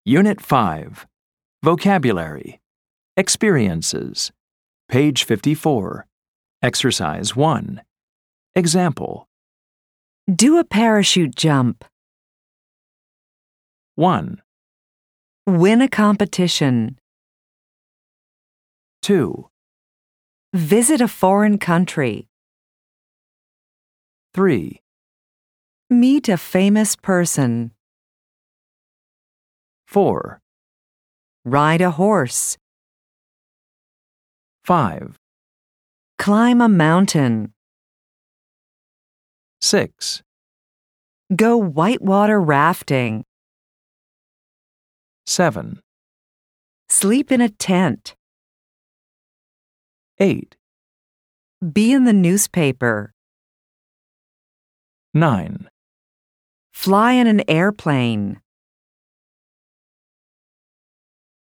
Unit 5. Vocabulary. Experiences. Page 54. Exercise 1. Example. Do a parachute jump. 1, Win a competition. 2, Visit a foreign country. 3, Meet a famous person. 4, Ride a horse. 5, Climb a mountain. 6, Go whitewater rafting. 7, Sleep in a tent. 8, Be in the newspaper. 9. Fly in an airplane.